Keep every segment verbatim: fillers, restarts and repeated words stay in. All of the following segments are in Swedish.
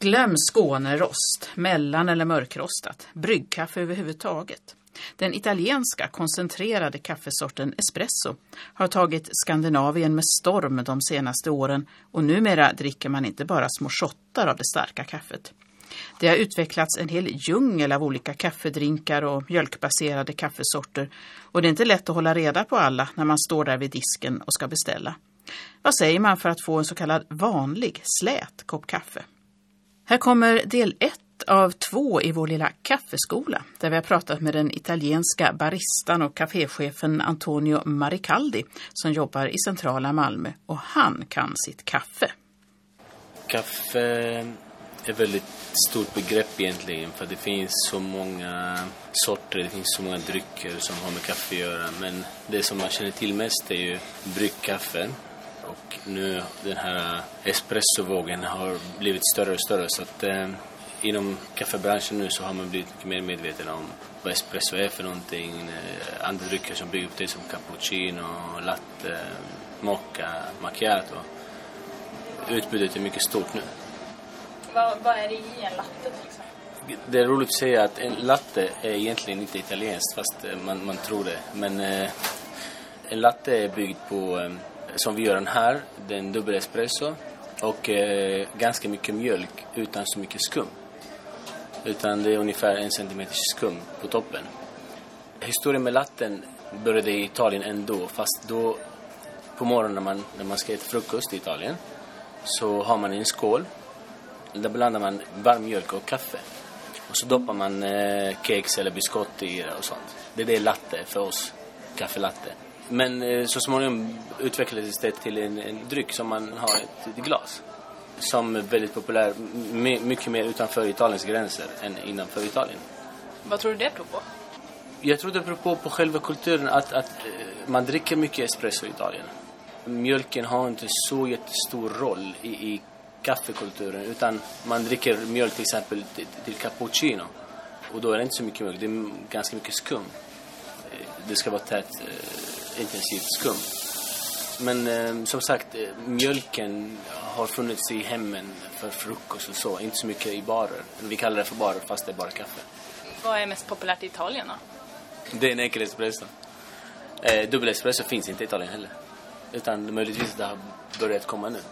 Glöm Skånerost, mellan- eller mörkrostat, bryggkaffe överhuvudtaget. Den italienska koncentrerade kaffesorten espresso har tagit Skandinavien med storm de senaste åren och numera dricker man inte bara små shottar av det starka kaffet. Det har utvecklats en hel djungel av olika kaffedrinkar och mjölkbaserade kaffesorter och det är inte lätt att hålla reda på alla när man står där vid disken och ska beställa. Vad säger man för att få en så kallad vanlig, slät kopp kaffe? Här kommer del ett av två i vår lilla kaffeskola där vi har pratat med den italienska baristan och kaféchefen Antonio Maricaldi som jobbar i centrala Malmö och han kan sitt kaffe. Kaffe är ett väldigt stort begrepp egentligen för det finns så många sorter, det finns så många drycker som har med kaffe att göra, men det som man känner till mest är ju bryggkaffe. Och nu den här espressovågen har blivit större och större så att eh, inom kaffebranschen nu så har man blivit mycket mer medveten om vad espresso är för någonting. Eh, andra drycker som bygger upp det som cappuccino, latte, mocha, macchiato. Utbudet är mycket stort nu. Vad, vad är det i en latte till exempel? Det är roligt att säga att en latte är egentligen inte italienskt fast man, man tror det. Men eh, en latte är byggd på... Eh, som vi gör den här, den dubbel espresso och eh, ganska mycket mjölk utan så mycket skum. Utan det är ungefär en centimeter skum på toppen. Historien med latten började i Italien ändå, fast då på morgonen när man, när man ska äta frukost i Italien så har man en skål. Där blandar man varm mjölk och kaffe. Och så doppar man eh, kex eller biscotti i det och sånt. Det är det latte för oss, kaffelatte. Men eh, så småningom utvecklades det till en, en dryck som man har ett, ett glas. Som är väldigt populär, my, mycket mer utanför Italiens gränser än innanför Italien. Vad tror du det beror på? Jag tror det beror på, på själva kulturen att, att eh, man dricker mycket espresso i Italien. Mjölken har inte så jättestor roll i, i kaffekulturen utan man dricker mjölk till exempel till, till cappuccino. Och då är det inte så mycket mjölk, det är ganska mycket skum. Det ska vara tätt eh, intensivt skum. Men eh, som sagt, eh, mjölken har funnits i hemmen för frukost och så. Inte så mycket i barer. Vi kallar det för barer fast det är bara kaffe. Vad är mest populärt i Italien då? Det är en enkel espresso. Eh, dubbel espresso finns inte i Italien heller. Utan möjligtvis det har börjat komma nu.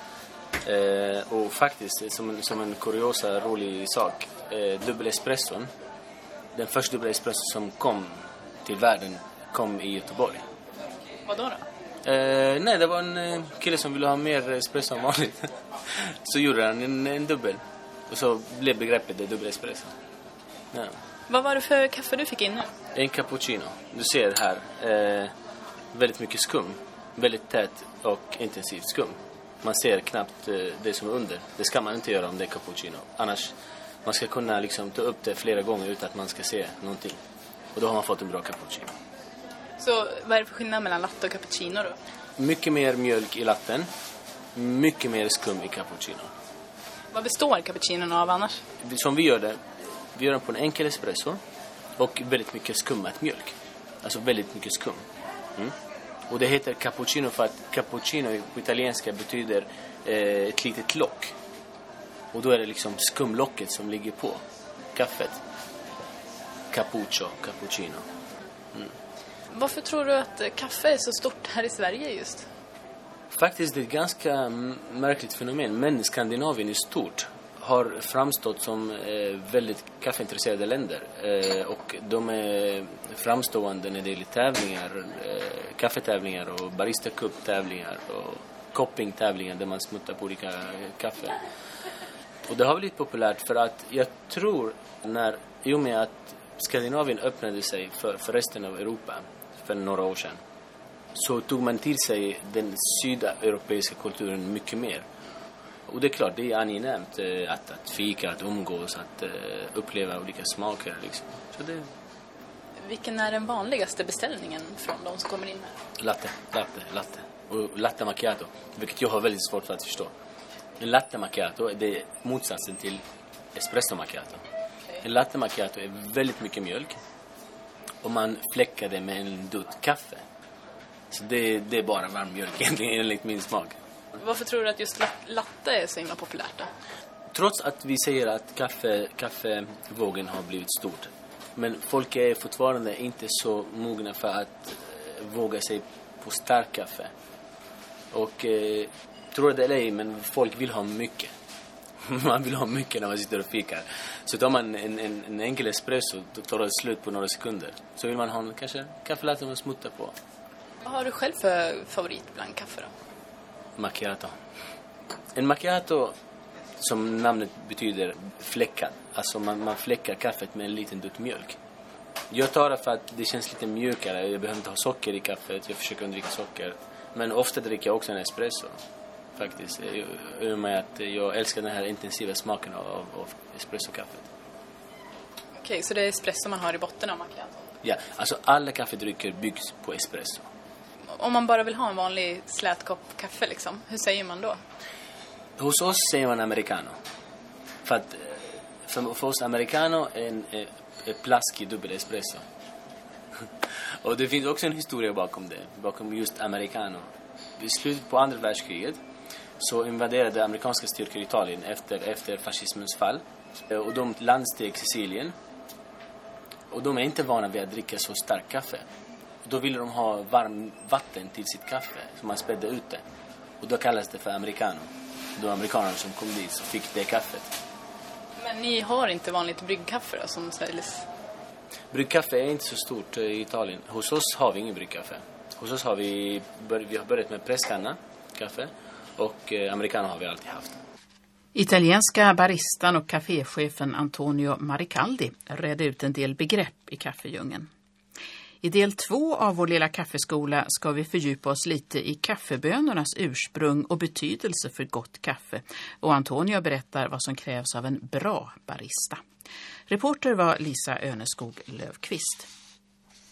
Eh, och faktiskt, som en, som en kuriosa, rolig sak. Eh, dubbel espresson. Den första dubbel espresso som kom till världen kom i Göteborg. Vad då då? Eh, nej, det var en eh, kille som ville ha mer espresso än vanligt. Så gjorde han en, en dubbel. Och så blev begreppet det dubbel espresso. Ja. Vad var det för kaffe du fick in nu? En cappuccino. Du ser här. Eh, väldigt mycket skum. Väldigt tät och intensivt skum. Man ser knappt eh, det som är under. Det ska man inte göra om det är cappuccino. Annars man ska kunna liksom ta upp det flera gånger utan att man ska se någonting. Och då har man fått en bra cappuccino. Så vad är det för skillnad mellan latte och cappuccino då? Mycket mer mjölk i latten. Mycket mer skum i cappuccino. Vad består cappuccinon av annars? Som vi gör det. Vi gör den på en enkel espresso. Och väldigt mycket skummat mjölk. Alltså väldigt mycket skum. Mm. Och det heter cappuccino för att cappuccino på italienska betyder eh, ett litet lock. Och då är det liksom skumlocket som ligger på kaffet. Cappuccio, cappuccino. Mm. Varför tror du att kaffe är så stort här i Sverige just? Faktiskt det är ett ganska märkligt fenomen. Men Skandinavien i stort har framstått som eh, väldigt kaffeintresserade länder. Eh, och de är framstående när det gäller tävlingar, eh, kaffetävlingar och barista-cup-tävlingar och kopping-tävlingar där man smuttar på olika kaffe. Och det har blivit populärt för att jag tror när, i och med att Skandinavien öppnade sig för, för resten av Europa för några år sedan så tog man till sig den sydeuropeiska kulturen mycket mer. Och det är klart, det är angenämt att, att fika, att umgås, att uh, uppleva olika smaker liksom. Så det... Vilken är den vanligaste beställningen från de som kommer in här? Latte, latte, latte. Och latte macchiato, vilket jag har väldigt svårt för att förstå. En latte macchiato det är motsatsen till espresso macchiato. Okay. En latte macchiato är väldigt mycket mjölk och man fläckar det med en dutt kaffe. Så det, det är bara varm mjölk egentligen enligt min smak. Varför tror du att just latte är så himla populärt då? Trots att vi säger att kaffe, kaffevågen har blivit stort. Men folk är fortfarande inte så mogna för att eh, våga sig på stark kaffe. Och eh, tror det eller ej, men folk vill ha mycket. Man vill ha mycket när man sitter och fikar. Så tar man en, en, en enkel espresso, då tar det slut på några sekunder. Så vill man ha en, kanske kaffelatte med smutta på. Vad har du själv för favorit bland kaffe då? Macchiato. En macchiato, som namnet betyder, fläckad. Alltså man, man fläckar kaffet med en liten dutt mjölk. Jag tar det för att det känns lite mjukare. Jag behöver inte ha socker i kaffet. Jag försöker undvika socker. Men ofta dricker jag också en espresso. Faktiskt. I och med att jag älskar den här intensiva smaken av, av espressokaffet. Okej, okay, så det är espresso man har i botten av macchiato? Ja, alltså alla kaffedrycker byggs på espresso. Om man bara vill ha en vanlig slät kopp kaffe liksom, hur säger man då? Hos oss säger man americano. För att för, för oss americano är en är, är plaskig dubbel espresso. Och det finns också en historia bakom det. Bakom just americano. I slutet på andra världskriget så invaderade amerikanska styrkor Italien efter, efter fascismens fall. Och de landsteg Sicilien. Och de är inte vana vid att dricka så stark kaffe. Då ville de ha varm vatten till sitt kaffe som man spädde ut det. Och då kallas det för americano. Då amerikaner som kom dit så fick det kaffet. Men ni har inte vanligt bryggkaffe då, som säljs? Bryggkaffe är inte så stort i Italien. Hos oss har vi ingen bryggkaffe. Hos oss har vi, vi har börjat med presskanna kaffe. Och eh, americano har vi alltid haft. Italienska baristan och kaféchefen Antonio Maricaldi redde ut en del begrepp i kaffedjungeln. I del två av vår lilla kaffeskola ska vi fördjupa oss lite i kaffebönornas ursprung och betydelse för gott kaffe. Och Antonio berättar vad som krävs av en bra barista. Reporter var Lisa Öneskog Löfqvist.